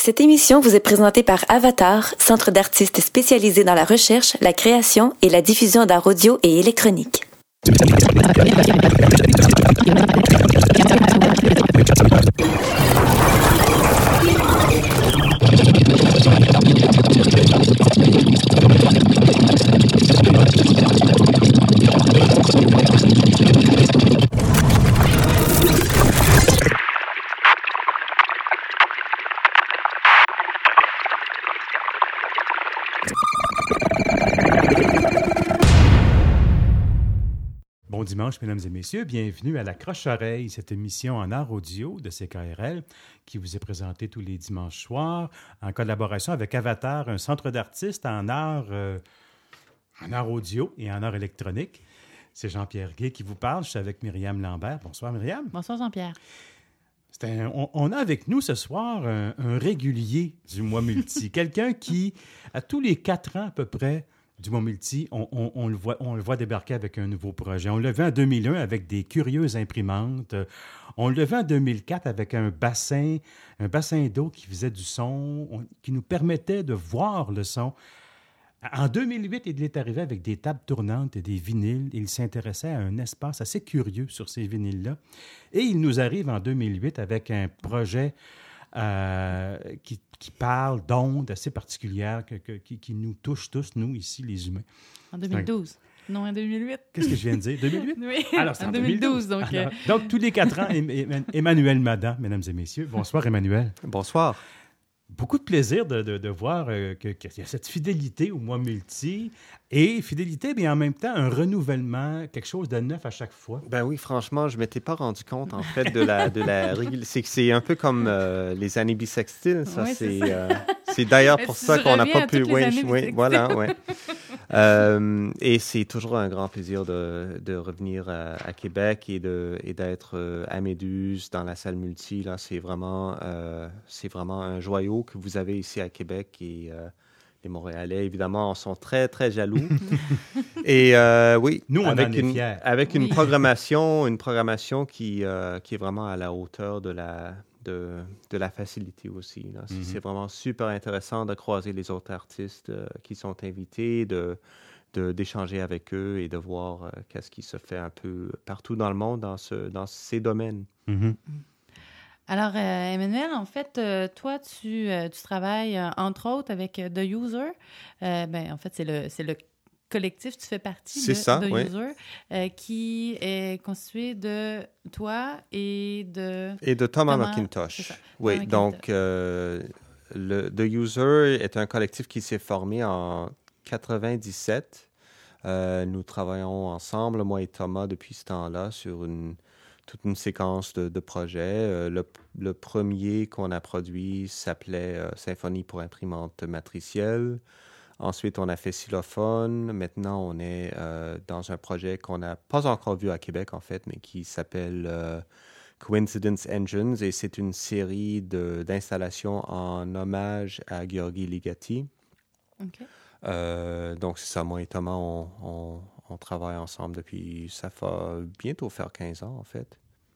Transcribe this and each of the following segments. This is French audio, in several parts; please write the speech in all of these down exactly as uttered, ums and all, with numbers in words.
Cette émission vous est présentée par Avatar, centre d'artistes spécialisé dans la recherche, la création et la diffusion d'art audio et électronique. Bon dimanche, mesdames et messieurs. Bienvenue à La Croche-Oreille, cette émission en art audio de C K R L qui vous est présentée tous les dimanches soirs en collaboration avec Avatar, un centre d'artistes en art, euh, en art audio et en art électronique. C'est Jean-Pierre Gay qui vous parle. Je suis avec Myriam Lambert. Bonsoir, Myriam. Bonsoir, Jean-Pierre. C'est un, on, on a avec nous ce soir un, un régulier du mois multi, quelqu'un qui, à tous les quatre ans à peu près, du Mois Multi, on, on, on, le voit, on le voit débarquer avec un nouveau projet. On l'a vu en deux mille un avec des curieuses imprimantes. On l'a vu en deux mille quatre avec un bassin, un bassin d'eau qui faisait du son, on, qui nous permettait de voir le son. En deux mille huit, il est arrivé avec des tables tournantes et des vinyles. Il s'intéressait à un espace assez curieux sur ces vinyles-là. Et il nous arrive en deux mille huit avec un projet Euh, qui, qui parle d'ondes assez particulières que, que, qui, qui nous touchent tous, nous, ici, les humains. En deux mille douze. Un... Non, en deux mille huit. Qu'est-ce que je viens de dire? deux mille huit? Oui, alors, c'est en, en deux mille douze. deux mille douze donc, alors, donc, tous les quatre ans, Emmanuel Madan, mesdames et messieurs. Bonsoir, Emmanuel. Bonsoir. Beaucoup de plaisir de, de, de voir euh, que, qu'il y a cette fidélité au mois multi. Et fidélité, mais en même temps, un renouvellement, quelque chose de neuf à chaque fois. Ben oui, franchement, je ne m'étais pas rendu compte, en fait, de la, de la régul... C'est que c'est un peu comme euh, les années bissextiles, ça. Oui, c'est, c'est, euh, c'est d'ailleurs pour ça qu'on n'a pas pu... Oui, oui, voilà, oui. euh, et c'est toujours un grand plaisir de, de revenir à, à Québec et, de, et d'être euh, à Méduse, dans la salle multi. Là, c'est vraiment, euh, c'est vraiment un joyau que vous avez ici à Québec et... Euh, les Montréalais, évidemment, en sont très, très jaloux. Et euh, oui, nous, on avec en est une, fiers. avec oui. une programmation, une programmation qui, euh, qui est vraiment à la hauteur de la, de, de la facilité aussi. Là. C'est, mm-hmm. c'est vraiment super intéressant de croiser les autres artistes euh, qui sont invités, de, de, d'échanger avec eux et de voir euh, qu'est-ce qui se fait un peu partout dans le monde dans, ce, dans ces domaines. Mm-hmm. Alors, euh, Emmanuel, en fait, euh, toi, tu, euh, tu travailles, euh, entre autres, avec euh, The User. Euh, ben, en fait, c'est le, c'est le collectif, tu fais partie c'est de ça, The oui. User, euh, qui est constitué de toi et de... Et de Thomas, Thomas McIntosh. Ça, oui, Thomas donc euh, le, The User est un collectif qui s'est formé en quatre-vingt-dix-sept. Euh, nous travaillons ensemble, moi et Thomas, depuis ce temps-là, sur une... toute une séquence de, de projets. Euh, le, le premier qu'on a produit s'appelait euh, Symphonie pour imprimante matricielle. Ensuite, on a fait Xylophone. Maintenant, on est euh, dans un projet qu'on n'a pas encore vu à Québec, en fait, mais qui s'appelle euh, Coincidence Engines. Et c'est une série de, d'installations en hommage à Gheorghi Ligeti. OK. Euh, donc, c'est ça. Moi et Thomas, on, on, on travaille ensemble depuis... Ça va bientôt faire quinze ans, en fait.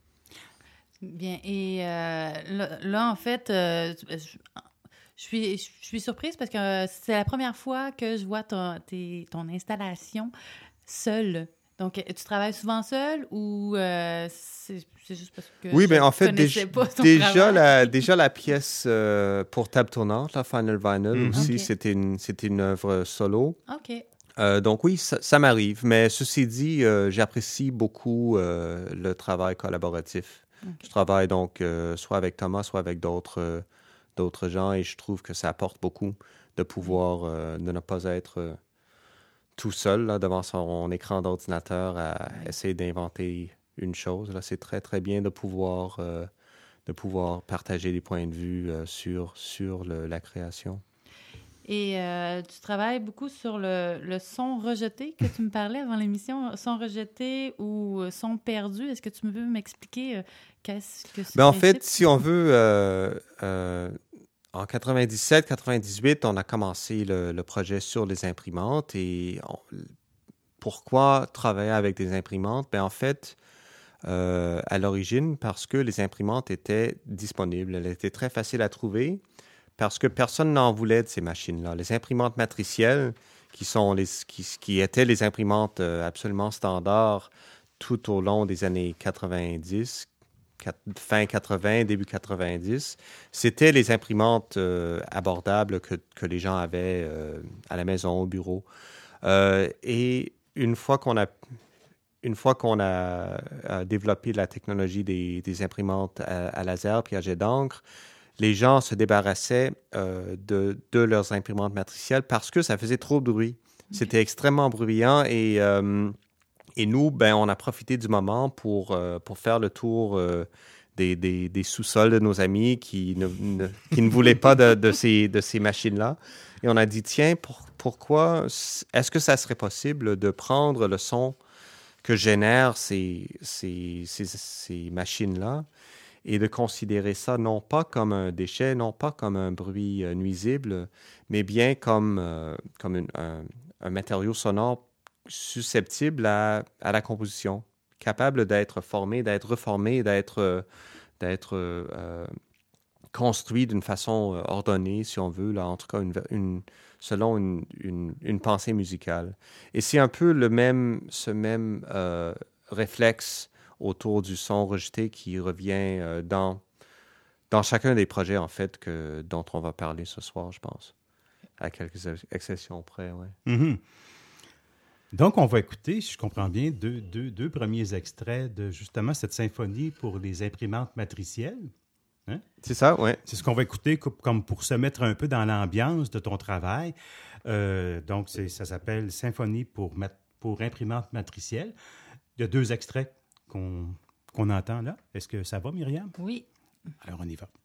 Bien. Et euh, là, là, en fait, euh, je, je, suis, je suis surprise parce que c'est la première fois que je vois ton, tes, ton installation seule. Donc, tu travailles souvent seul ou euh, c'est, c'est juste parce que oui, je ben en fait, connaissais déj- pas ton déjà, travail? la, déjà la pièce euh, pour table tournante, la Final Vinyl Mm-hmm. aussi, Okay. c'était, une, c'était une œuvre solo. OK. Euh, donc oui, ça, ça m'arrive. Mais ceci dit, euh, j'apprécie beaucoup euh, le travail collaboratif. Okay. Je travaille donc euh, soit avec Thomas, soit avec d'autres, euh, d'autres gens et je trouve que ça apporte beaucoup de pouvoir, euh, de ne pas être euh, tout seul là, devant son écran d'ordinateur à ouais. essayer d'inventer une chose. Là, c'est très, très bien de pouvoir, euh, de pouvoir partager des points de vue euh, sur, sur le, la création. Et euh, tu travailles beaucoup sur le, le son rejeté que tu me parlais avant l'émission, son rejeté ou son perdu. Est-ce que tu peux m'expliquer euh, qu'est-ce que c'est? Ben, en fait, si on veut, euh, euh, en quatre-vingt-dix-sept quatre-vingt-dix-huit, on a commencé le, le projet sur les imprimantes. Et on, pourquoi travailler avec des imprimantes? Ben, en fait, euh, à l'origine, parce que les imprimantes étaient disponibles. Elles étaient très faciles à trouver. parce que personne n'en voulait de ces machines-là. Les imprimantes matricielles, qui, sont les, qui, qui étaient les imprimantes euh, absolument standards tout au long des années quatre-vingt-dix, fin quatre-vingts, début quatre-vingt-dix, c'était les imprimantes euh, abordables que, que les gens avaient euh, à la maison, au bureau. Euh, et une fois qu'on a, une fois qu'on a, a développé la technologie des, des imprimantes à, à laser puis à jet d'encre, les gens se débarrassaient euh, de, de leurs imprimantes matricielles parce que ça faisait trop de bruit. Okay. C'était extrêmement bruyant et, euh, et nous, ben, on a profité du moment pour, euh, pour faire le tour euh, des, des, des sous-sols de nos amis qui ne, ne, qui ne voulaient pas de, de, ces, de ces machines-là. Et on a dit, tiens, pour, pourquoi, est-ce que ça serait possible de prendre le son que génèrent ces, ces, ces, ces machines-là et de considérer ça non pas comme un déchet, non pas comme un bruit euh, nuisible, mais bien comme, euh, comme une, un, un matériau sonore susceptible à, à la composition, capable d'être formé, d'être reformé, d'être, euh, d'être euh, construit d'une façon euh, ordonnée, si on veut, là, en tout cas une, une, selon une, une, une pensée musicale. Et c'est un peu le même, ce même euh, réflexe autour du son rejeté qui revient euh, dans, dans chacun des projets, en fait, que, dont on va parler ce soir, je pense. À quelques exceptions près, oui. Mm-hmm. Donc, on va écouter, si je comprends bien, deux, deux, deux premiers extraits de justement cette symphonie pour les imprimantes matricielles. Hein? C'est ça, oui. C'est ce qu'on va écouter comme pour se mettre un peu dans l'ambiance de ton travail. Euh, donc, c'est, ça s'appelle Symphonie pour, mat- pour imprimantes matricielles. Il y a deux extraits qu'on, qu'on entend là. Est-ce que ça va, Myriam? Oui. Alors, on y va.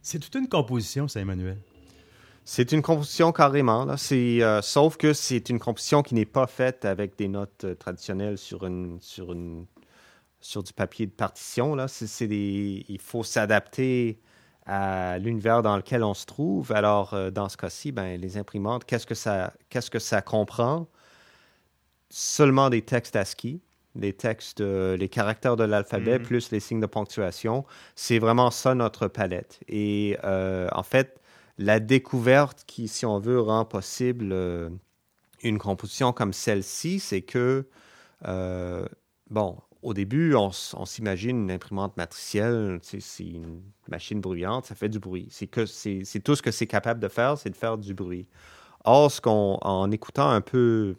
C'est toute une composition, ça, Emmanuel. C'est une composition carrément. Là. C'est, euh, sauf que c'est une composition qui n'est pas faite avec des notes euh, traditionnelles sur, une, sur, une, sur du papier de partition. Là. C'est, c'est des, il faut s'adapter à l'univers dans lequel on se trouve. Alors, euh, dans ce cas-ci, ben, les imprimantes, qu'est-ce que ça, qu'est-ce que ça comprend? Seulement des textes ASCII, les textes, euh, les caractères de l'alphabet, mm-hmm. plus les signes de ponctuation. C'est vraiment ça notre palette. Et euh, en fait, la découverte qui, si on veut, rend possible euh, une composition comme celle-ci, c'est que, euh, bon, au début, on, on s'imagine une imprimante matricielle, c'est, c'est une machine bruyante, ça fait du bruit. C'est, que, c'est, c'est tout ce que c'est capable de faire, c'est de faire du bruit. Or, ce qu'on, en écoutant un peu,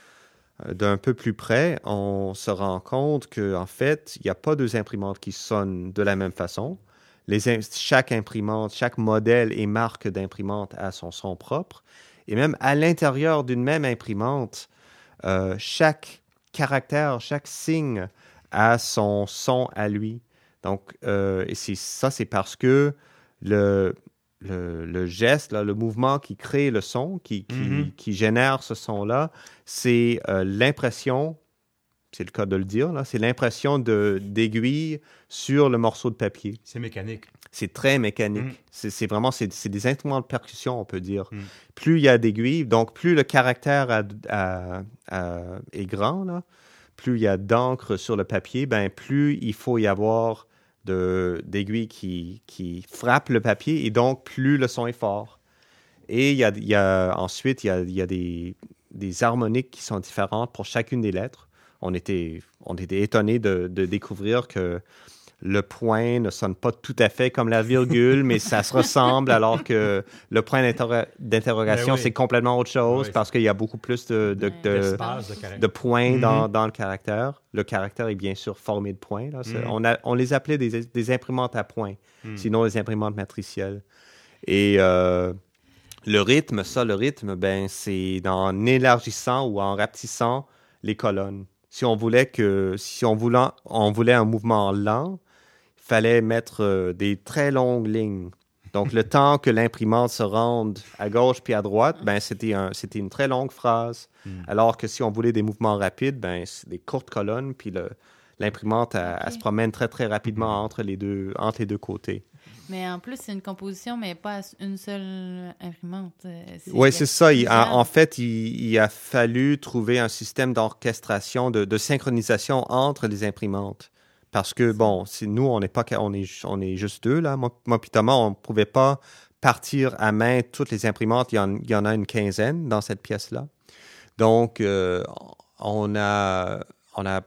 euh, d'un peu plus près, on se rend compte qu'en fait, il n'y a pas deux imprimantes qui sonnent de la même façon. Les, chaque imprimante, chaque modèle et marque d'imprimante a son son propre. Et même à l'intérieur d'une même imprimante, euh, chaque caractère, chaque signe a son son à lui. Donc, euh, et c'est, ça, c'est parce que le, le, le geste, là, le mouvement qui crée le son, qui, qui, mm-hmm. qui génère ce son-là, c'est euh, l'impression, c'est le cas de le dire, là, c'est l'impression de, d'aiguille sur le morceau de papier. C'est mécanique. C'est très mécanique. Mm. C'est, c'est vraiment, c'est, c'est des instruments de percussion, on peut dire. Mm. Plus il y a d'aiguilles, donc plus le caractère a, a, a, est grand, là, plus il y a d'encre sur le papier, ben plus il faut y avoir de, d'aiguilles qui, qui frappent le papier et donc plus le son est fort. Et il y a, il y a, ensuite, il y a, il y a des, des harmoniques qui sont différentes pour chacune des lettres. On était, on était étonnés de, de découvrir que le point ne sonne pas tout à fait comme la virgule, mais ça se ressemble, alors que le point d'interro- d'interrogation, oui. c'est complètement autre chose oui, parce qu'il y a beaucoup plus de, de, de, de, de points mm-hmm. dans, dans le caractère. Le caractère est bien sûr formé de points. Là. Mm-hmm. On, a, on les appelait des, des imprimantes à points, mm. sinon des imprimantes matricielles. Et euh, le rythme, ça, le rythme, ben, c'est en élargissant ou en rapetissant les colonnes. Si on voulait que, si on voulait, on voulait un mouvement lent, il fallait mettre euh, des très longues lignes. Donc, le temps que l'imprimante se rende à gauche puis à droite, ben, c'était, un, c'était une très longue phrase. Mm. Alors que si on voulait des mouvements rapides, ben, c'est des courtes colonnes, puis le, l'imprimante, elle, okay. elle se promène très, très rapidement entre les deux, entre les deux côtés. Mais en plus, c'est une composition, mais pas une seule imprimante. Oui, c'est ça. Il, en, en fait, il, il a fallu trouver un système d'orchestration, de, de synchronisation entre les imprimantes. Parce que, bon, c'est, nous, on n'est pas, on est, on est juste deux, là. Moi, moi puis Thomas, on ne pouvait pas partir à main toutes les imprimantes. Il y en, il y en a une quinzaine dans cette pièce-là. Donc, euh, on a, on a,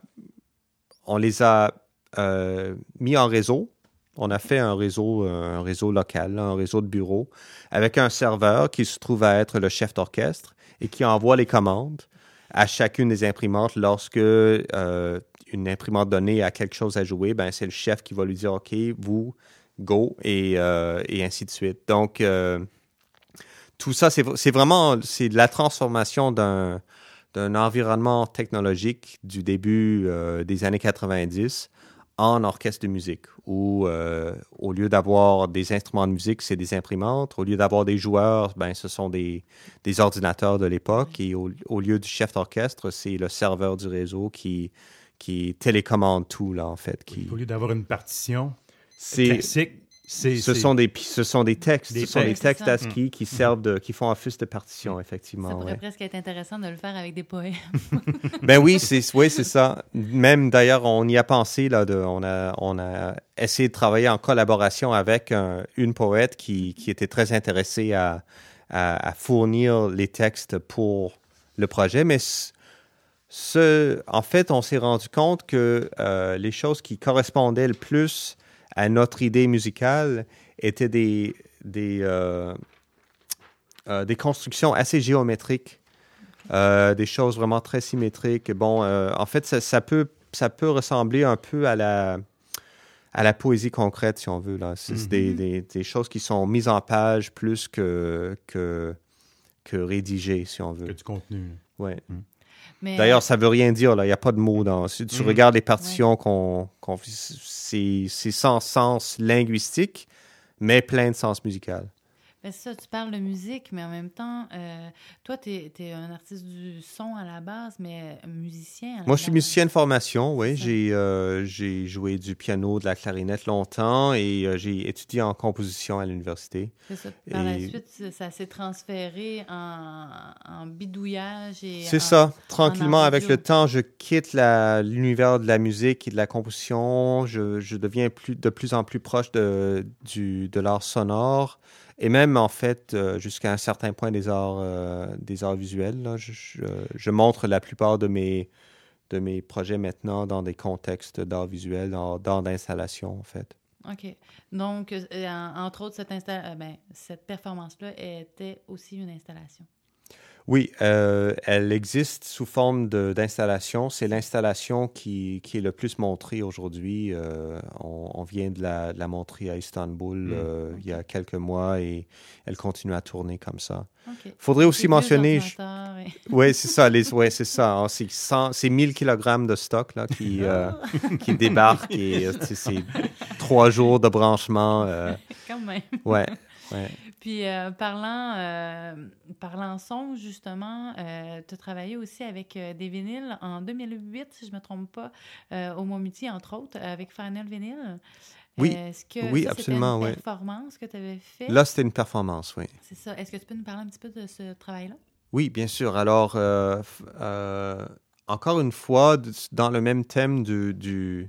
on les a euh, mis en réseau. On a fait un réseau, un réseau local, un réseau de bureaux, avec un serveur qui se trouve à être le chef d'orchestre et qui envoie les commandes à chacune des imprimantes. Lorsque euh, une imprimante donnée a quelque chose à jouer, ben c'est le chef qui va lui dire « OK, vous, go » et, euh, et ainsi de suite. Donc, euh, tout ça, c'est, c'est vraiment c'est de la transformation d'un, d'un environnement technologique du début euh, des années quatre-vingt-dix en orchestre de musique, où euh, au lieu d'avoir des instruments de musique, c'est des imprimantes. Au lieu d'avoir des joueurs, ben, ce sont des, des ordinateurs de l'époque. Et au, au lieu du chef d'orchestre, c'est le serveur du réseau qui, qui télécommande tout, là, en fait. Qui... Au lieu d'avoir une partition c'est, classique, c'est, ce, c'est... Sont des, ce sont des textes. Des ce sont textes. des textes ASCII mmh. qui servent de, qui font office de partition, effectivement. Ça pourrait ouais. presque être intéressant de le faire avec des poèmes. Ben oui, c'est, oui, c'est ça. Même d'ailleurs, on y a pensé, là, de, on, a, on a essayé de travailler en collaboration avec un, une poète qui, qui était très intéressée à, à, à fournir les textes pour le projet. Mais ce, en fait, on s'est rendu compte que euh, les choses qui correspondaient le plus à notre idée musicale étaient des, des, euh, euh, des constructions assez géométriques, euh, des choses vraiment très symétriques. Bon, euh, en fait, ça, ça, peut, ça peut ressembler un peu à la, à la poésie concrète, si on veut. Là. C'est, mm-hmm. des, des, des choses qui sont mises en page plus que, que, que rédigées, si on veut. Que du contenu. Oui. Mm. Mais D'ailleurs, ça ne veut rien dire. Il n'y a pas de mots dans. Si tu mmh. regardes les partitions, ouais. qu'on, qu'on, c'est, c'est sans sens linguistique, mais plein de sens musical. Ben, c'est ça, tu parles de musique, mais en même temps, euh, toi, tu es un artiste du son à la base, mais musicien à la Moi, base. je suis musicien de formation, oui. Ça. J'ai euh, j'ai joué du piano, de la clarinette longtemps et euh, j'ai étudié en composition à l'université. C'est ça. Par la Et- suite, ça s'est transféré en, en bidouillage et C'est en- ça. Tranquillement, en avec audio. le temps, je quitte la- l'univers de la musique et de la composition. Je, je deviens plus, de plus en plus proche de, du, de l'art sonore et même, en fait, euh, jusqu'à un certain point des arts, euh, des arts visuels. Là. Je, je, je montre la plupart de mes, de mes projets maintenant dans des contextes d'art visuel, d'art d'art d'installation, en fait. OK. Donc, euh, en- entre autres, cette, insta- euh, ben, cette performance-là était aussi une installation. Oui, euh, elle existe sous forme de- d'installation. C'est l'installation qui, qui est le plus montrée aujourd'hui. Euh, on, on vient de la, de la montrer à Istanbul Mm. euh, il y a quelques mois et elle continue à tourner comme ça. OK. Faudrait aussi Les vieux mentionner... ordinateurs et- Oui, c'est ça. Les, ouais, c'est ça. hein, c'est cent c'est mille kilogrammes de stock là, qui, euh, qui débarquent et euh, c'est c'est trois jours de branchement. euh, Quand même. ouais, ouais. Puis, euh, parlant, euh, parlant son, justement, euh, tu as travaillé aussi avec euh, des vinyles en deux mille huit, si je ne me trompe pas, euh, au Mont-Multi, entre autres, avec Final Vinyl. Oui. Euh, Est-ce que Oui, ça, absolument, c'était oui. une performance que tu avais fait? Là, c'était une performance, oui. C'est ça. Est-ce que tu peux nous parler un petit peu de ce travail-là? Oui, bien sûr. Alors, euh, f- euh, encore une fois, d- dans le même thème du, du,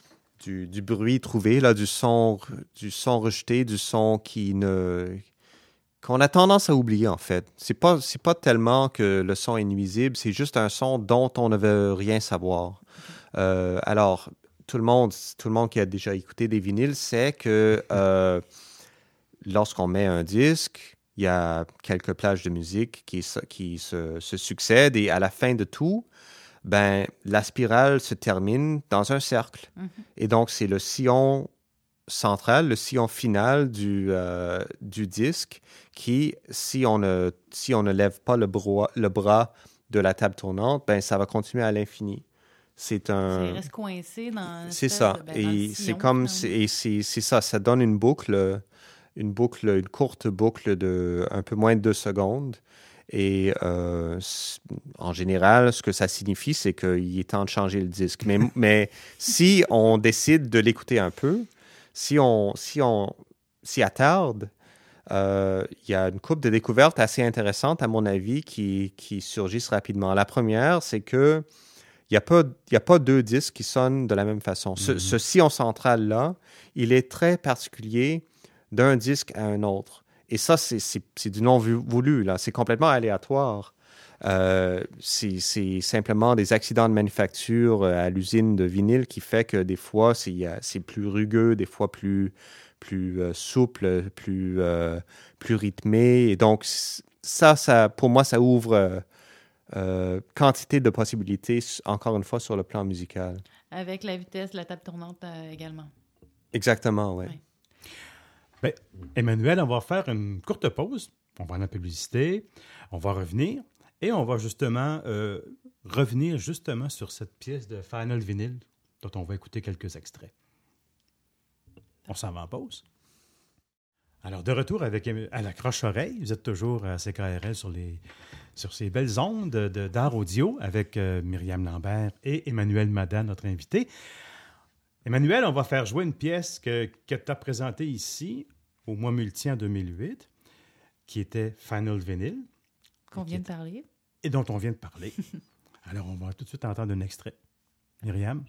du, du bruit trouvé, là, du son, du son rejeté, du son qui ne, qu'on a tendance à oublier, en fait. C'est pas, c'est pas tellement que le son est nuisible, c'est juste un son dont on ne veut rien savoir. Euh, alors, tout le monde, tout le monde qui a déjà écouté des vinyles sait que euh, lorsqu'on met un disque, il y a quelques plages de musique qui, se- qui se, se succèdent et à la fin de tout, ben, la spirale se termine dans un cercle. Mhm. Et donc, c'est le sillon central, le sillon final du, euh, du disque qui, si on ne, si on ne lève pas le, bro- le bras de la table tournante, ben, ça va continuer à l'infini. C'est un... Ça reste coincé dans... une C'est espèce ça. de- ben, dans le Et c'est sillon, comme... finalement. c'est- Et c'est c'est ça. Ça donne une boucle, une boucle, une courte boucle de un peu moins de deux secondes. Et euh, c- en général, ce que ça signifie, c'est qu'il est temps de changer le disque. Mais, mais si on décide de l'écouter un peu, si on si on s'y attarde, euh, il y a une couple de découvertes assez intéressantes, à mon avis, qui, qui surgissent rapidement. La première, c'est que il n'y a, pas- il y a pas deux disques qui sonnent de la même façon. Ce, Mhm. ce sillon central-là, il est très particulier d'un disque à un autre. Et ça, c'est c'est- c'est du non vu- voulu, là. C'est complètement aléatoire. Euh, c'est c'est simplement des accidents de manufacture euh, à l'usine de vinyle qui fait que des fois, c'est il y a- c'est plus rugueux, des fois plus, plus euh, souple, plus, euh, plus rythmé. Et donc, c- ça, ça, pour moi, ça ouvre euh, euh, quantité de possibilités, s- encore une fois, sur le plan musical. Avec la vitesse de la table tournante euh, également. Exactement, oui. Ouais. Ben, Emmanuel, on va faire une courte pause. On va en la publicité. On va revenir. Et on va justement euh, revenir justement sur cette pièce de Final Vinyl dont on va écouter quelques extraits. On s'en va en pause. Alors, de retour avec à la croche-oreille, vous êtes toujours à C K R L sur, les, sur ces belles ondes de, d'art audio avec euh, Myriam Lambert et Emmanuel Madan, notre invité. Emmanuel, on va faire jouer une pièce que, que tu as présentée ici au Mois Multi en deux mille huit, qui était Final Vinyl, Qu'on vient de parler. et dont on vient de parler. Alors, on va tout de suite entendre un extrait. Myriam?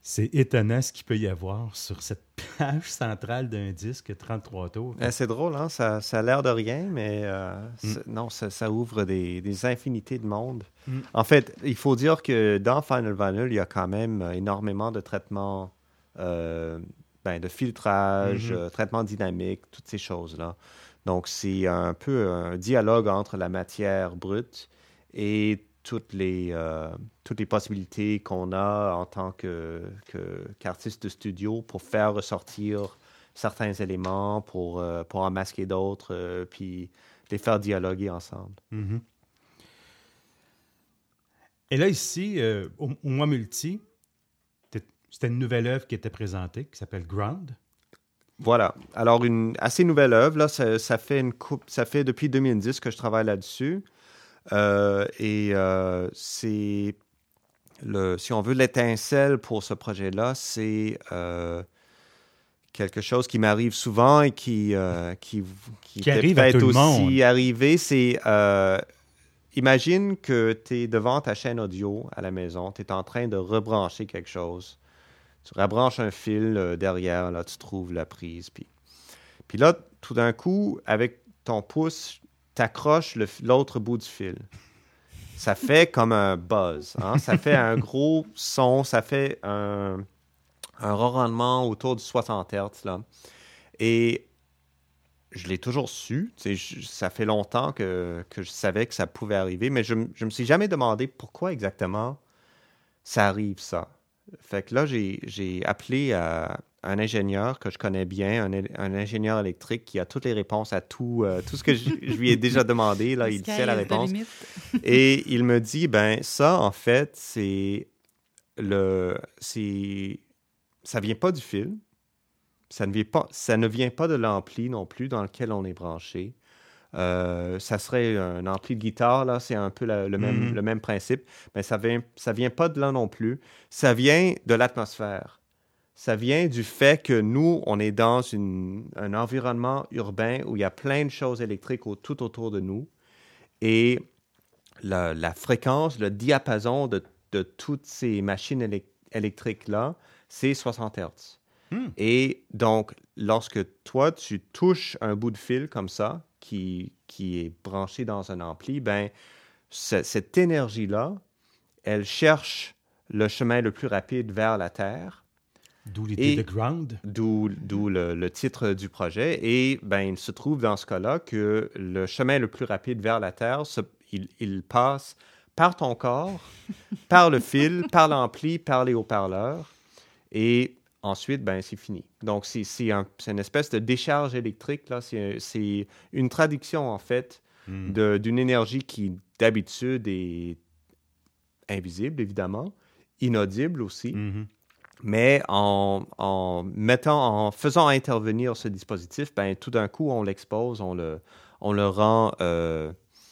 C'est étonnant ce qu'il peut y avoir sur cette page centrale d'un disque trente-trois tours. Eh, c'est drôle, hein? Ça, ça a l'air de rien, mais euh, Mm. non, ça, ça ouvre des, des infinités de mondes. Mm. En fait, il faut dire que dans Final Vinyl, il y a quand même énormément de traitements, euh, ben, de filtrage, Mhm. euh, traitement dynamique, toutes ces choses-là. Donc, c'est un peu un dialogue entre la matière brute et toutes les, euh, toutes les possibilités qu'on a en tant que, que, qu'artiste de studio pour faire ressortir certains éléments, pour, euh, pour en masquer d'autres, euh, puis les faire dialoguer ensemble. Mhm. Et là, ici, euh, au, au Moi Multi, t'es- c'était une nouvelle œuvre qui était présentée, qui s'appelle Ground. Voilà. Alors, une assez nouvelle œuvre, là, ça, ça fait une coupe, ça fait depuis deux mille dix que je travaille là-dessus. Euh, et euh, c'est, le, si on veut, l'étincelle pour ce projet-là, c'est euh, quelque chose qui m'arrive souvent et qui, euh, qui, qui, Qui était arrive à peut-être tout le aussi monde. arrivé. C'est, euh, imagine que tu es devant ta chaîne audio à la maison, tu es en train de rebrancher quelque chose. Tu rebranches un fil euh, derrière, là, tu trouves la prise. Puis, puis là, tout d'un coup, avec ton pouce, tu accroches le, l'autre bout du fil. Ça fait comme un buzz. Hein? Ça fait un gros son, ça fait un, un ronronnement autour du soixante hertz. Là. Et je l'ai toujours su. Tu sais, je- ça fait longtemps que, que je savais que ça pouvait arriver, mais je ne me suis jamais demandé pourquoi exactement ça arrive, ça. Fait que là, j'ai, j'ai appelé à un ingénieur que je connais bien, un, é- un ingénieur électrique qui a toutes les réponses à tout, euh, tout ce que je, je lui ai déjà demandé. Là, il Sky sait la is the réponse. limit. Et il me dit, ben ça, en fait, c'est le, c'est, ça vient pas du fil, ça ne vient pas, ça ne vient pas de l'ampli non plus dans lequel on est branché. Euh, ça serait un ampli de guitare, là, c'est un peu la- le, même, Mhm. le même principe, mais ça vient, ça vient pas de là non plus. Ça vient de l'atmosphère. Ça vient du fait que nous, on est dans une, un environnement urbain où il y a plein de choses électriques au- tout autour de nous. Et la, la fréquence, le diapason de, de toutes ces machines élec- électriques-là, c'est soixante hertz. Hmm. Et donc, lorsque toi, tu touches un bout de fil comme ça, qui, qui est branché dans un ampli, ben, ce- cette énergie-là, elle cherche le chemin le plus rapide vers la Terre, D'où l'idée Et- de Ground. d'où, d'où le, le titre du projet. Et ben, il se trouve dans ce cas-là que le chemin le plus rapide vers la Terre, se- il, il passe par ton corps, par le fil, par l'ampli, par les haut-parleurs. Et ensuite, ben, c'est fini. Donc, c'est, c'est, un- c'est une espèce de décharge électrique. Là. C'est, c'est une traduction, en fait, Hmm. de- d'une énergie qui, d'habitude, est invisible, évidemment, inaudible aussi. Mhm. Mais en, en mettant, en faisant intervenir ce dispositif, ben, tout d'un coup, on l'expose, on le, on le rend euh,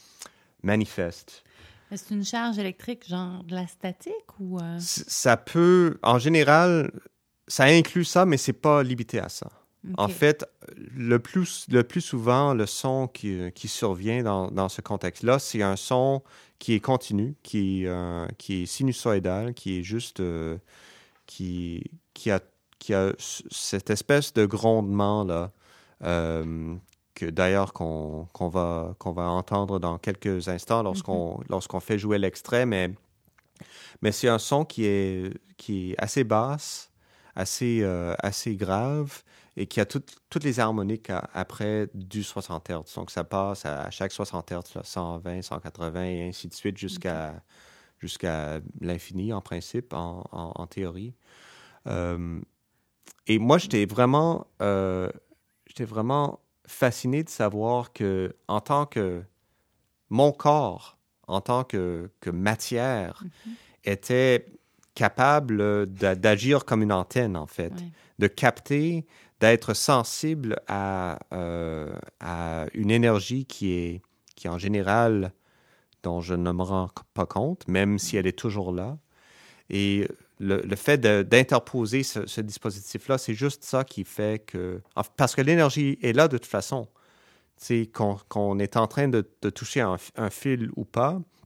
manifeste. Mais c'est une charge électrique, genre de la statique ou... euh, C- Ça peut, en général, ça inclut ça, mais c'est pas limité à ça. ok. En fait, le plus, le plus souvent, le son qui, qui survient dans, dans ce contexte-là, c'est un son qui est continu, qui, euh, qui est sinusoïdal, qui est juste... euh, qui, qui, a, qui a c- cette espèce de grondement-là, euh, que d'ailleurs qu'on, qu'on, va, qu'on va entendre dans quelques instants lorsqu'on, lorsqu'on fait jouer l'extrait, mais, mais c'est un son qui est, qui est assez basse, assez, euh, assez grave, et qui a toutes toutes les harmoniques à- après du soixante hertz. Donc ça passe à, à chaque soixante hertz, là, cent vingt, cent quatre-vingts, et ainsi de suite, jusqu'à jusqu'à l'infini, en principe, en, en, en théorie. Euh, et moi, j'étais vraiment, euh, j'étais vraiment fasciné de savoir que, en tant que mon corps, en tant que, que matière, était capable d'a- d'agir comme une antenne, en fait, Ouais. de capter, d'être sensible à, euh, à une énergie qui est, qui en général, dont je ne me rends pas compte, même si elle est toujours là. Et le, le fait de- d'interposer ce, ce dispositif-là, c'est juste ça qui fait que... en- Parce que l'énergie est là de toute façon. Tu sais, qu'on qu'on est en train de, de toucher un, un fil ou pas,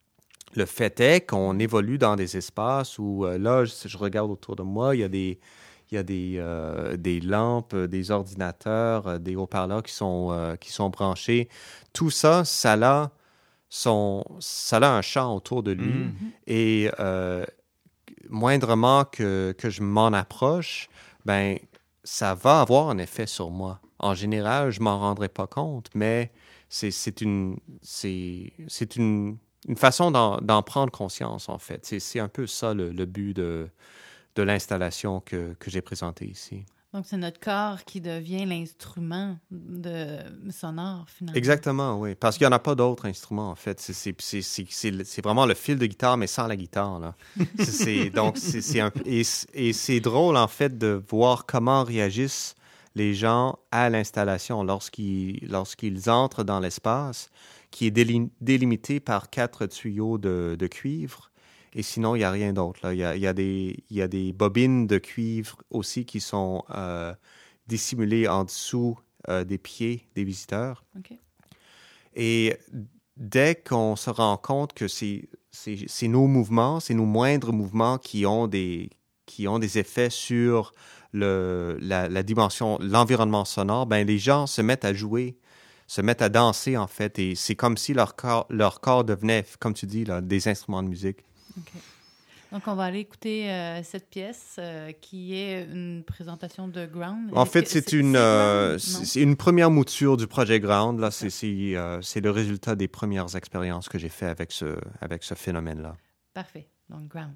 le fait est qu'on évolue dans des espaces où, euh, là, je, je regarde autour de moi, il y a des, il y a des, euh, des lampes, des ordinateurs, euh, des haut-parleurs qui sont, euh, qui sont branchés. Tout ça, ça a, son, ça a un champ autour de lui. Mm. Et euh, moindrement que, que je m'en approche, ben, ça va avoir un effet sur moi. En général, je m'en rendrai pas compte, mais c'est, c'est une, c'est, c'est une, une façon d'en, d'en prendre conscience, en fait. C'est, c'est un peu ça le, le but de, de l'installation que, que j'ai présentée ici. Donc, c'est notre corps qui devient l'instrument de sonore, finalement. Exactement, oui. Parce qu'il n'y en a pas d'autres instruments, en fait. C'est, c'est, c'est, c'est, c'est, c'est vraiment le fil de guitare, mais sans la guitare, là. c'est, c'est, donc, c'est, c'est un, et, et c'est drôle, en fait, de voir comment réagissent les gens à l'installation lorsqu'ils, lorsqu'ils entrent dans l'espace, qui est déli- délimité par quatre tuyaux de, de cuivre. Et sinon, il n'y a rien d'autre. Là. Il, y a, il, y a des, il y a des bobines de cuivre aussi qui sont euh, dissimulées en dessous euh, des pieds des visiteurs. Okay. Et dès qu'on se rend compte que c'est, c'est, c'est nos mouvements, c'est nos moindres mouvements qui ont des, qui ont des effets sur le, la, la dimension, l'environnement sonore, ben les gens se mettent à jouer, se mettent à danser, en fait. Et c'est comme si leur corps, leur corps devenait, comme tu dis, là, des instruments de musique. Okay. Donc, on va aller écouter euh, cette pièce euh, qui est une présentation de Ground. En Est-ce fait, que c'est, c'est, une, c'est, euh, c'est, c'est une première mouture du projet Ground. Là. C'est, c'est, euh, c'est le résultat des premières expériences que j'ai fait avec ce, avec ce phénomène-là. Parfait. Donc, Ground.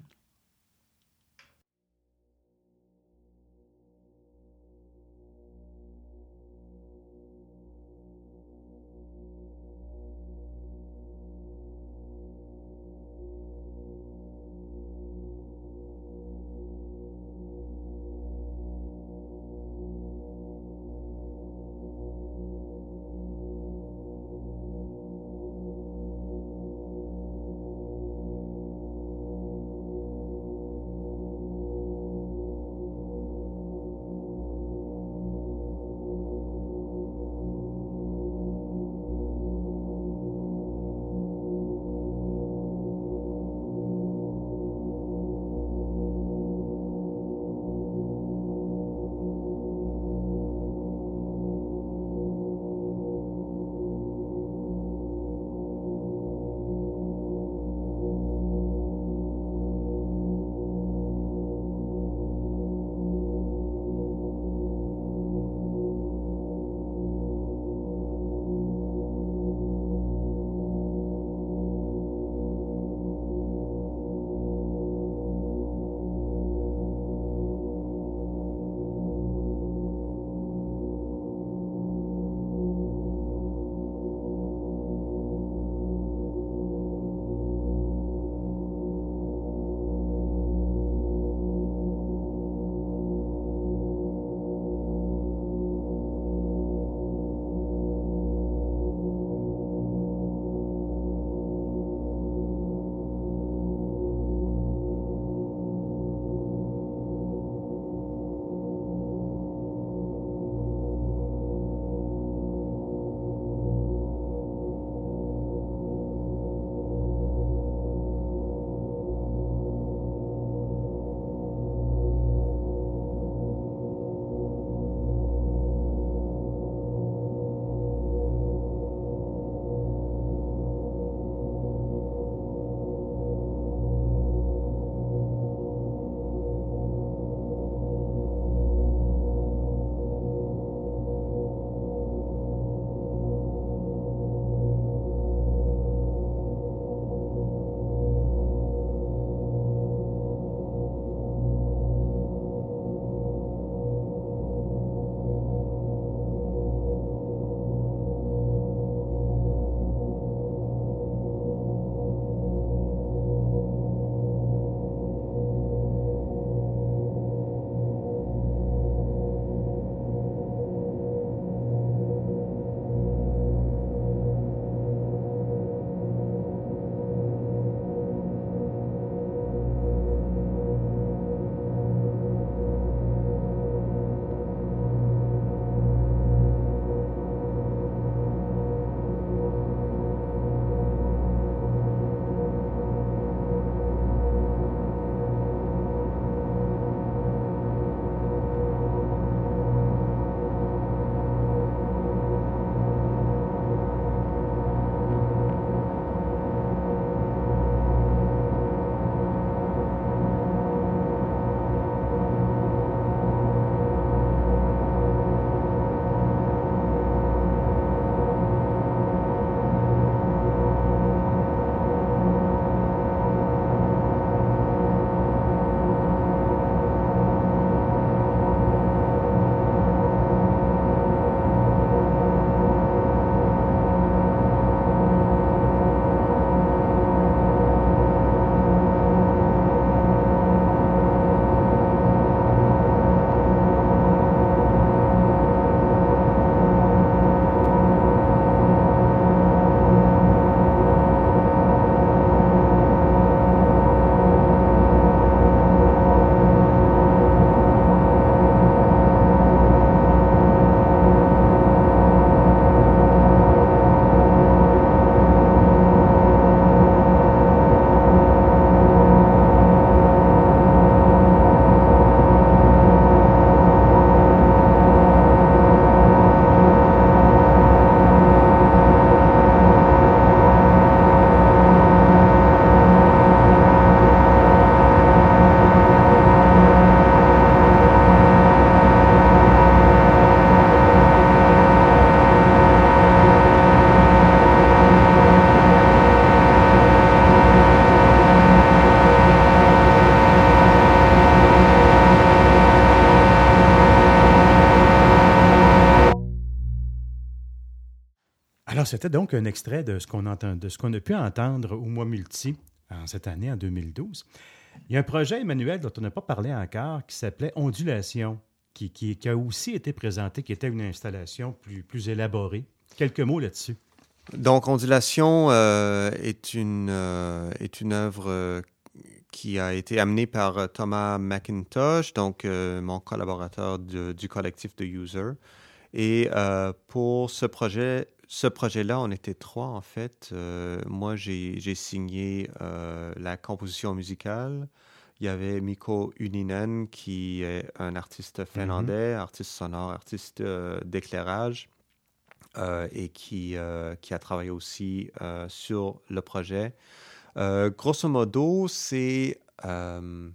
Alors, c'était donc un extrait de ce qu'on entend, de ce qu'on a pu entendre au Mois Multi en cette année, en deux mille douze. Il y a un projet, Emmanuel, dont on n'a pas parlé encore, qui s'appelait Ondulation, qui, qui, qui a aussi été présenté, qui était une installation plus, plus élaborée. Quelques mots là-dessus. Donc, Ondulation euh, est, une, euh, est une œuvre euh, qui a été amenée par euh, Thomas McIntosh, donc euh, mon collaborateur de, du collectif de User. Et euh, pour ce projet, ce projet-là, on était trois en fait. Euh, moi, j'ai, j'ai signé euh, la composition musicale. Il y avait Mikko Uninen, qui est un artiste finlandais, mm-hmm. artiste sonore, artiste euh, d'éclairage. Euh, et qui, euh, qui a travaillé aussi euh, sur le projet. Euh, grosso modo, c'est, euh,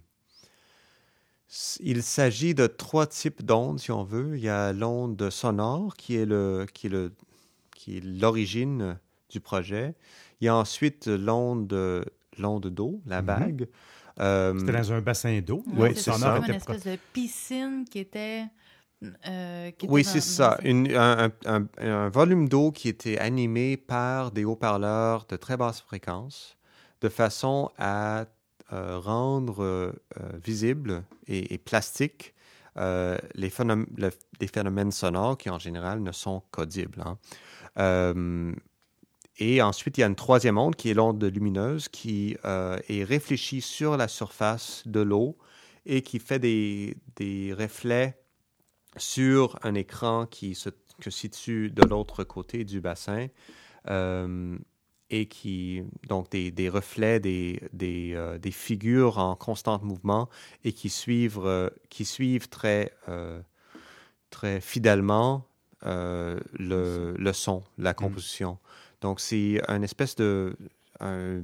il s'agit de trois types d'ondes, si on veut. Il y a l'onde sonore, qui est, le, qui est, le, qui est l'origine du projet. Il y a ensuite l'onde, l'onde d'eau, la vague. Mm-hmm. Euh, C'était dans un bassin d'eau. Oui, c'est ça. Comme une espèce pro... de piscine qui était... Euh, oui, c'est ça. Une, un, un, un volume d'eau qui était animé par des haut-parleurs de très basse fréquence, de façon à euh, rendre euh, visible et, et plastique euh, les, phénom- le, les phénomènes sonores qui, en général, ne sont qu'audibles. Hein. Euh, et ensuite, il y a une troisième onde qui est l'onde lumineuse qui euh, est réfléchie sur la surface de l'eau et qui fait des, des reflets sur un écran qui se que situe de l'autre côté du bassin euh, et qui, donc des, des reflets, des, des, euh, des figures en constant mouvement et qui suivent, euh, qui suivent très, euh, très fidèlement euh, le, le son, la composition. Mm. Donc, c'est une espèce de... Un,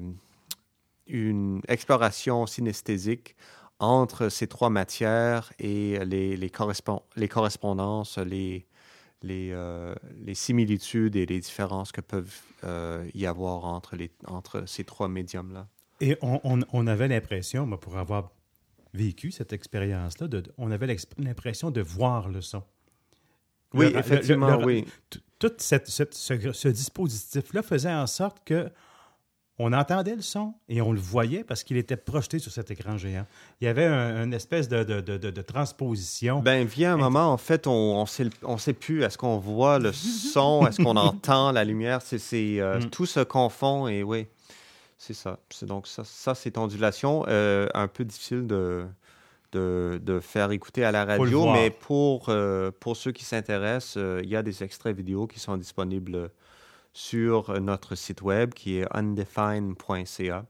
une exploration synesthésique entre ces trois matières et les, les, correspond- les correspondances, les, les, euh, les similitudes et les différences que peuvent euh, y avoir entre, les, entre ces trois médiums-là. Et on, on, on avait l'impression, moi, pour avoir vécu cette expérience-là, de, on avait l'impression de voir le son. Oui, le, effectivement, le, le, oui. Tout cette, cette, ce, ce dispositif-là faisait en sorte que on entendait le son et on le voyait parce qu'il était projeté sur cet écran géant. Il y avait un, une espèce de, de, de, de transposition. Ben, vient un moment, en fait, on ne sait, on sait plus. Est-ce qu'on voit le son? Est-ce qu'on entend la lumière? C'est, c'est, euh, mm. Tout se confond et oui, c'est ça. C'est donc ça, ça c'est ondulation. Euh, un peu difficile de, de, de faire écouter à la radio, mais pour, euh, pour ceux qui s'intéressent, euh, il y a des extraits vidéo qui sont disponibles sur notre site web qui est undefine point c a.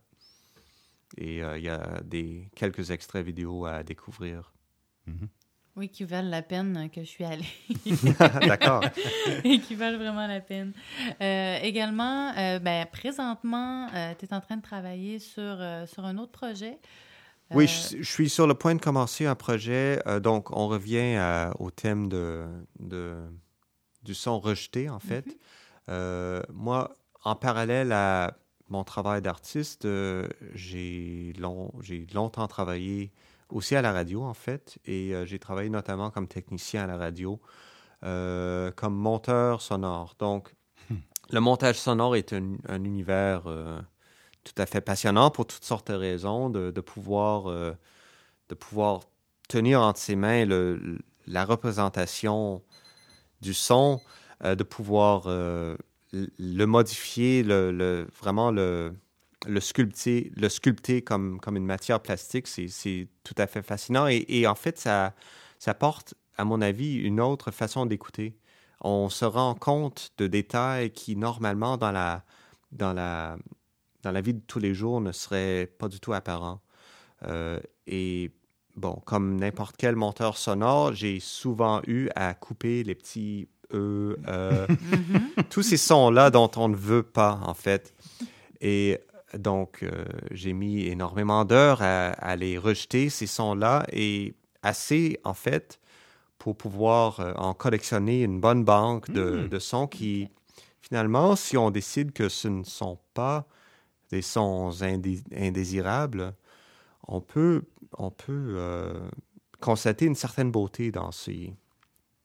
Et euh, il y a des, quelques extraits vidéo à découvrir. Mm-hmm. Oui, qui valent la peine que je suis allée. D'accord. Et qui valent vraiment la peine. Euh, également, euh, ben, présentement, euh, tu es en train de travailler sur, euh, sur un autre projet. Euh... Oui, je, je suis sur le point de commencer un projet. Euh, donc, on revient à, au thème de, de, du son rejeté, en fait. Mm-hmm. Euh, moi, en parallèle à mon travail d'artiste, euh, j'ai, long, j'ai longtemps travaillé aussi à la radio, en fait, et euh, j'ai travaillé notamment comme technicien à la radio, euh, comme monteur sonore. Donc, hmm. le montage sonore est un, un univers euh, tout à fait passionnant pour toutes sortes de raisons, de, de, pouvoir, euh, de pouvoir tenir entre ses mains le, la représentation du son, Euh, de pouvoir euh, le modifier, le, le, vraiment le, le sculpter, le sculpter comme, comme une matière plastique, c'est, c'est tout à fait fascinant. Et, et en fait, ça, ça porte, à mon avis, une autre façon d'écouter. On se rend compte de détails qui, normalement, dans la, dans la, dans la vie de tous les jours, ne seraient pas du tout apparents. Euh, et bon, comme n'importe quel monteur sonore, j'ai souvent eu à couper les petits E, euh, mm-hmm. tous ces sons-là dont on ne veut pas, en fait. Et donc, euh, j'ai mis énormément d'heures à, à les rejeter, ces sons-là, et assez, en fait, pour pouvoir euh, en collectionner une bonne banque de, mm. de sons qui, finalement, si on décide que ce ne sont pas des sons indé- indésirables, on peut, on peut euh, constater une certaine beauté dans ces...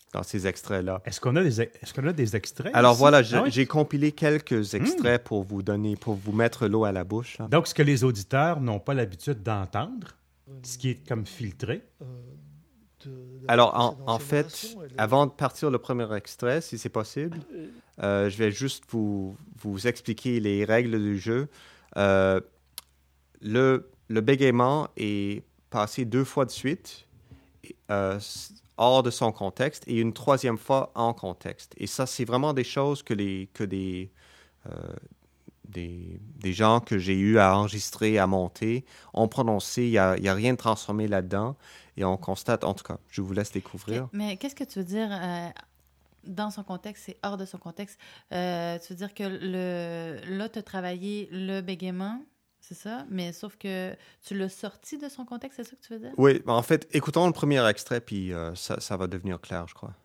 dans ces extraits-là. Est-ce qu'on a des, est-ce qu'on a des extraits? Alors ici? voilà, j'ai, Ah oui? j'ai compilé quelques extraits mmh. pour vous donner, pour vous mettre l'eau à la bouche. Là. Donc, ce que les auditeurs n'ont pas l'habitude d'entendre, ce qui est comme filtré. Alors, en, en fait, avant de partir le premier extrait, si c'est possible, euh, je vais juste vous, vous expliquer les règles du jeu. Euh, le, le bégaiement est passé deux fois de suite, euh, hors de son contexte, et une troisième fois en contexte. Et ça, c'est vraiment des choses que, les, que des, euh, des, des gens que j'ai eu à enregistrer, à monter, ont prononcé. Il n'y a, a rien de transformé là-dedans. Et on constate, en tout cas, je vous laisse découvrir. Mais qu'est-ce que tu veux dire euh, dans son contexte, c'est hors de son contexte? Euh, tu veux dire que le, là, tu as travaillé le bégaiement, c'est ça? Mais sauf que tu l'as sorti de son contexte, c'est ça que tu veux dire? Oui, en fait, écoutons le premier extrait, puis euh, ça, ça va devenir clair, je crois.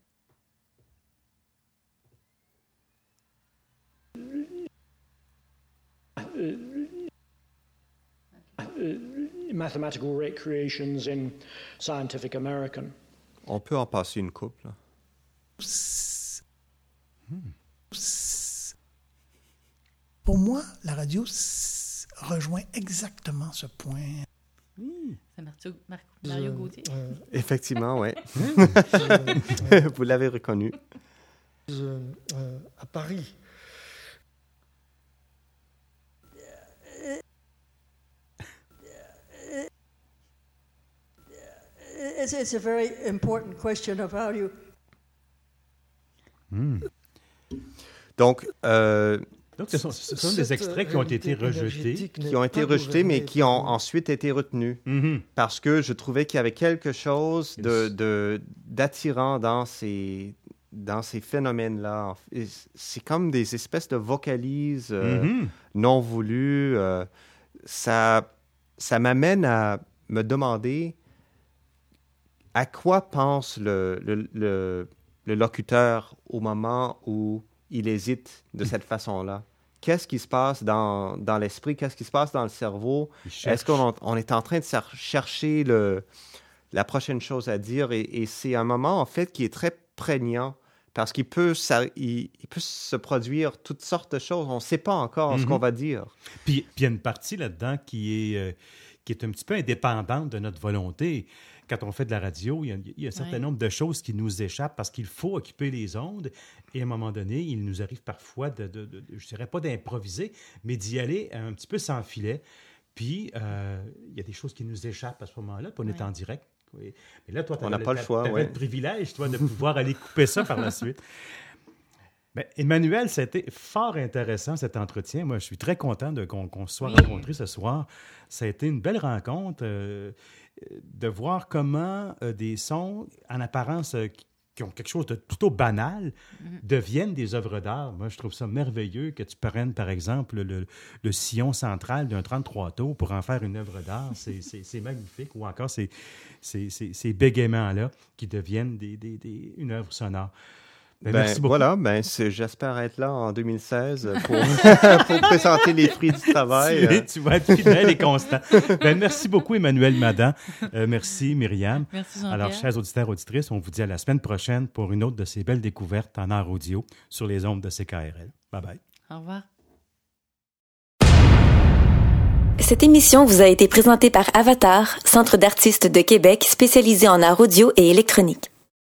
Okay. Mathematical recreations in Scientific American. On peut en passer une couple. Hmm. Pour moi, la radio rejoint exactement ce point. Mmh. C'est Martio, Mar- Mario euh, Gauthier. Euh, Effectivement, oui. Vous l'avez reconnu. Euh, euh, à Paris. It's, it's a very important question of how you... Mm. Donc, euh, Donc, ce sont, ce sont des extraits qui ont été rejetés. Qui ont été rejetés, mais qui ont ensuite été retenus. Mm-hmm. Parce que je trouvais qu'il y avait quelque chose de, de, d'attirant dans ces, dans ces phénomènes-là. C'est comme des espèces de vocalises euh, mm-hmm. non voulues. Euh, ça, ça m'amène à me demander à quoi pense le, le, le, le locuteur au moment où il hésite de cette façon-là? Qu'est-ce qui se passe dans, dans l'esprit? Qu'est-ce qui se passe dans le cerveau? Est-ce qu'on on est en train de chercher le, la prochaine chose à dire? Et, et c'est un moment, en fait, qui est très prégnant parce qu'il peut, ça, il, il peut se produire toutes sortes de choses. On ne sait pas encore mm-hmm. ce qu'on va dire. Puis il y a une partie là-dedans qui est, euh, qui est un petit peu indépendante de notre volonté. Quand on fait de la radio, il y a, il y a un certain ouais. nombre de choses qui nous échappent parce qu'il faut occuper les ondes. Et à un moment donné, il nous arrive parfois, de, de, de, je ne dirais pas d'improviser, mais d'y aller un petit peu sans filet. Puis, euh, il y a des choses qui nous échappent à ce moment-là, puis on ouais. est en direct. Oui. Mais là, toi, tu as le, choix, ouais. le privilège, toi, de pouvoir aller couper ça par la suite. Bien, Emmanuel, ça a été fort intéressant, cet entretien. Moi, je suis très content de, qu'on, qu'on se soit oui. rencontrés ce soir. Ça a été une belle rencontre. Euh, de voir comment euh, des sons, en apparence, euh, qui, qui ont quelque chose de plutôt banal, mm-hmm. deviennent des œuvres d'art. Moi, je trouve ça merveilleux que tu prennes, par exemple, le, le sillon central d'un trente-trois tours pour en faire une œuvre d'art. C'est, c'est, c'est magnifique. Ou encore ces, ces, ces, ces bégaiements-là qui deviennent des, des, des, une œuvre sonore. Ben, ben, merci beaucoup. Voilà, ben, c'est, j'espère être là en deux mille seize pour, pour présenter les fruits du travail. Tu, tu vas être fidèle et constant. Ben, merci beaucoup, Emmanuel Madan. Euh, merci, Myriam. Merci, Jean-Pierre. Alors, chers auditeurs, auditrices, on vous dit à la semaine prochaine pour une autre de ces belles découvertes en art audio sur les ondes de C K R L. Bye-bye. Au revoir. Cette émission vous a été présentée par Avatar, Centre d'artistes de Québec spécialisé en art audio et électronique.